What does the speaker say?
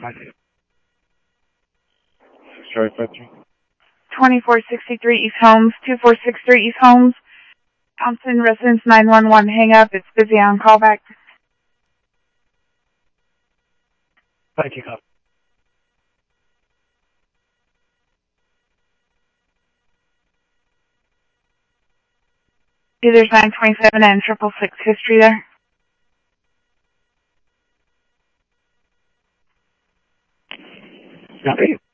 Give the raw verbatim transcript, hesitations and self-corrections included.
Sorry, Patrick. twenty-four sixty-three East Holmes, two four six three East Holmes. Thompson, residence nine one one, hang up. It's busy on callback. Thank you, cop. There's nine twenty-seven and triple six history there. Copy.